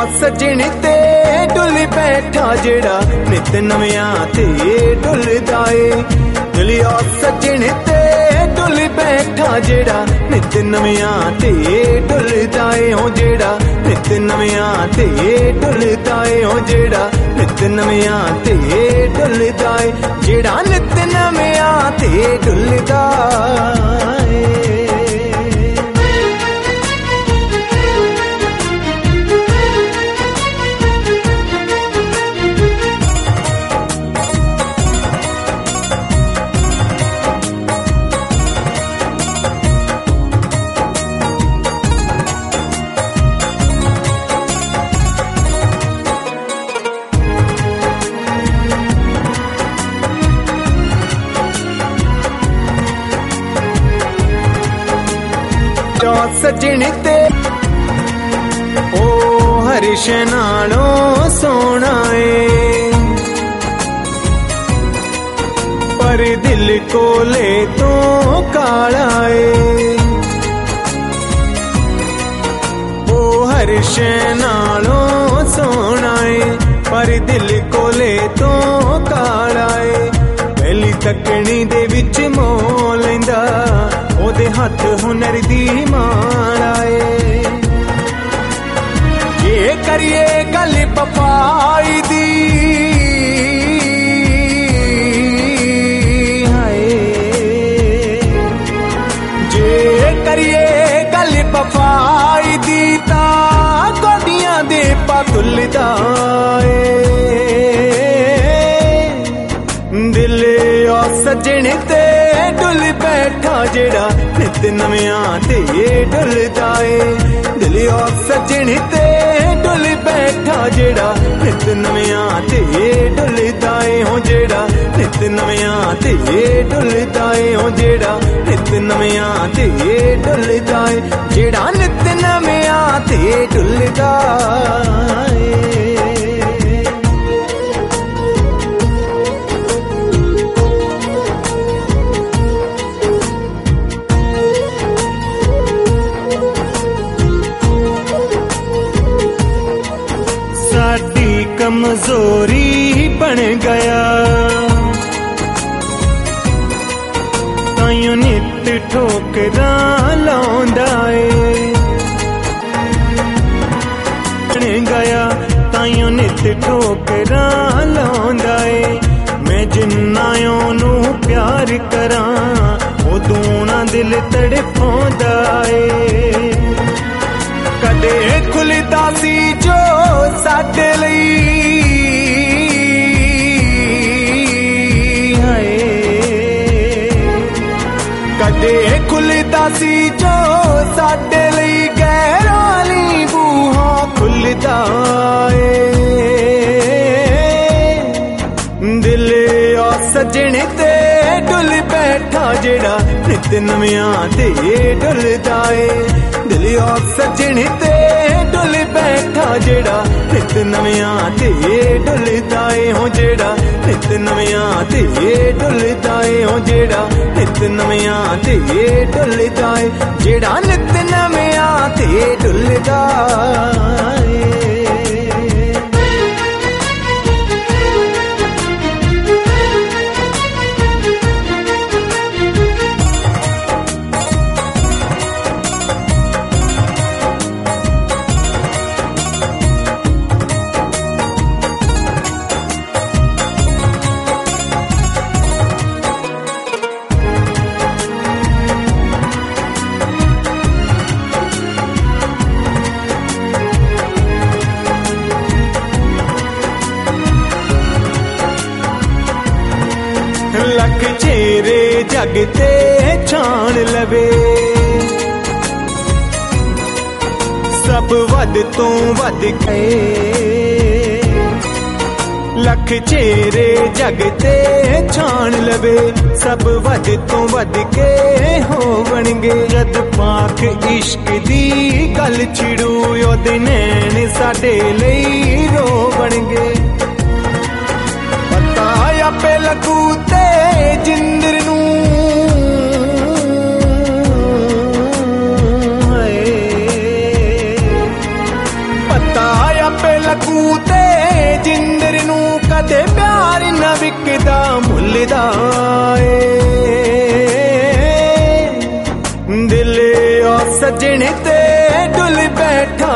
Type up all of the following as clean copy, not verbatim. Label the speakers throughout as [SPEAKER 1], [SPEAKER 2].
[SPEAKER 1] सजन ते डुल बैठा जेड़ा नित नवियां ते डुलदा ए दिलिया सजन ते डुल बैठा जेड़ा नित नवियां ते डुलदा ए हो जेड़ा नित नवियां ते डुलदा ए हो जेड़ा नित नवियां ते डुलदा ए जेड़ा नित नवियां ते डुलदा ए। सजन ते ओ हर्ष नालों सोना है पर दिल कोले तो काला है ओ हर्ष नालों सोना है पर दिल कोले तो काला है पहली तकनी दे विच मोह लैंदा ओदे हथ हुनर दी माला ए ये करिए गल पपाई दी हाय जे करिए गल पपाई दी ता गोदियां दे पतुलदा ए दिल ओ सजन ते डुल बैठा जेड़ा नित नवियां ते डुलदा ए दिलिया सजन ते डुल बैठा जेड़ा नित नवियां ते डुलदा ए हो जेड़ा नित नवियां ते डुलदा ए हो जेड़ा नित नवियां ते डुलदा ए जेड़ा नित नवियां ते डुलदा ए। कमजोरी बन गया ताइयों नित ठोकरां लाउंदा ए बन गया ताइयों नित ठोकरां लाउंदा ए मैं जिन्नायों नू प्यार करां उदों ना दिल तड़पाउंदा ए कदे खुलदा सी जो साडे लई हाय कदे खुलदा सी जो साडे लई गैराली बूहा खुलदा ए दिल ओ सजन ते डुल बैठा जेड़ा नित नवियां ते डुलदा ए दिलिया सजन ते डुल बैठा जेड़ा नित नवियां ते डुलदा ए हो जेड़ा नित नवियां ते डुलदा ए हो जेड़ा नित नवियां ते डुलदा ए जेड़ा नित नवियां ते डुलदा ए। लख चेहरे जग ते छान लवे सब वध तो वध के लख चेहरे जग ते छान लवे सब वध तो वध के होवणगे जद पाक इश्क दी गल छिड़ू ओदे नैन साडे लई रोवणगे पता आपे लगू ते जिंदर नू पता आपे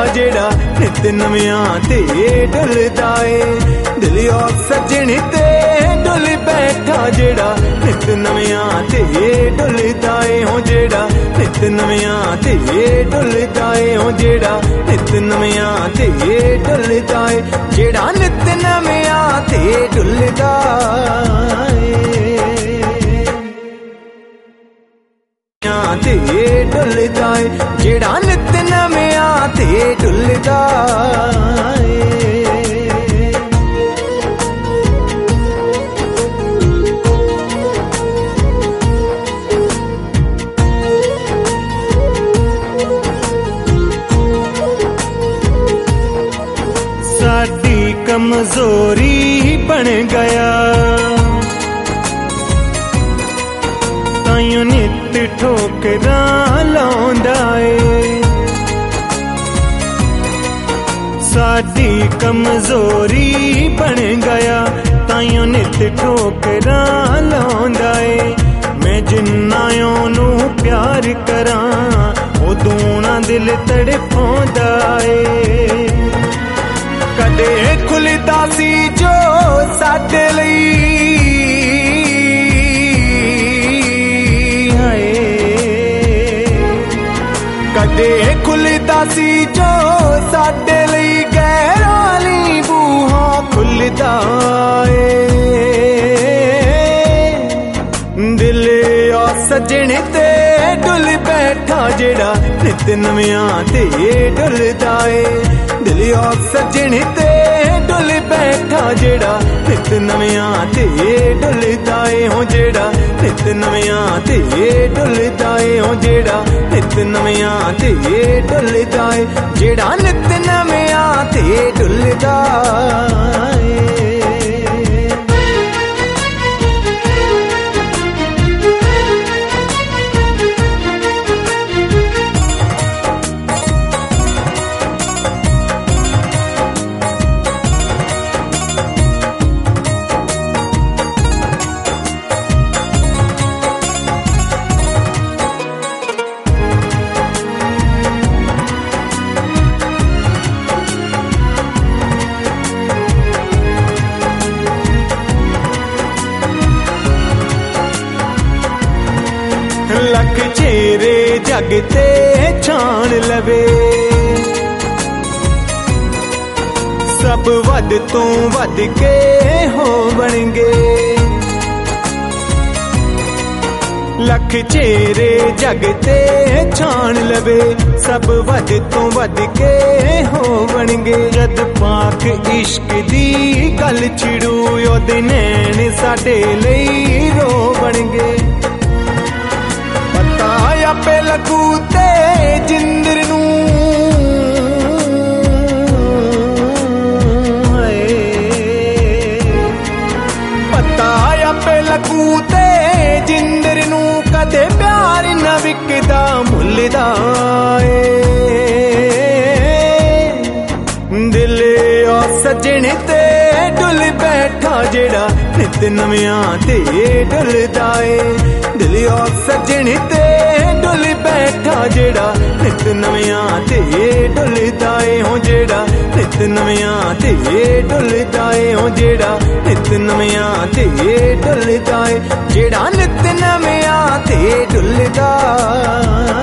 [SPEAKER 1] जेड़ा नित नवियां ते डुलदा ए दिल ओ सजनी ते डुल बैठा जेड़ा नित नवियां ते डुलदा ए हो जेड़ा नित नवियां ते डुलदा ए हो जेड़ा नित नवियां ते डुलदा ए जेड़ा नित नवियां ते डुलदा ते डुलदा ए जेड़ा नित नवियां ते डुलदा साडी कमजोरी बन गया ताइयों नित ठोकरां लाउंदा ए साडी कमजोरी बन गया ताइयों नित ठोकरां लाउंदा ए मैं जिन्ना ओनू प्यार करां उदों ना दिल तड़पाउंदा ए कदे खुलदा सी जो साडे लई हाय कदे खुलदा सी जो साडे लई गैराली बूहा खुलदा ए दिल ओ सजने ते डुल बैठा जेड़ा नित नवियां ते डुलदा ए दिल ओ सजने ते डुल बैठा जेड़ा नित नवियां ते डुलदा ए हो जेड़ा नित नवियां ते डुलदा ए हो जेड़ा नित नवियां ते डुलदा ए जेड़ा नित नवियां ते डुलदा ए लख चेहरे जग ते छान लवे सब वध तो वध के होवणगे लख चेहरे जग ते छान लवे सब वध तो वध के होवणगे जद पाक इश्क दी गल छिड़ू ओदे नैन साडे लई रोवणगे पे लगू ते जिंदर नू पता पे लगू ते जिंदर नू कदे प्यार न विकदा मुलदा दिल ओ सजने ते डुल बैठा जेड़ा नित नवियां ते डुलदा ए दिल ओ सजने ते डुल बैठा जेड़ा नित नवियां ते डुलदा ए हो जेड़ा नित नवियां ते डुलदा ए हो जेड़ा नित नवियां ते डुलदा ए जेड़ा नित नवियां ते डुलदा